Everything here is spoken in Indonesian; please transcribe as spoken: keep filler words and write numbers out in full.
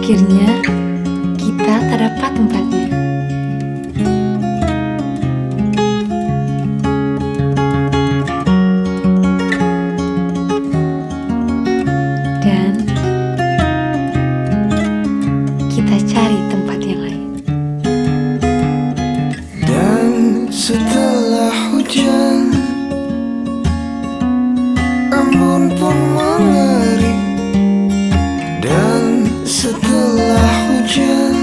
Akhirnya kita tak dapat tempatnya. Dan kita cari tempat yang lain. Dan setelah hujan, embun pun mengering. Dan setelah hujan,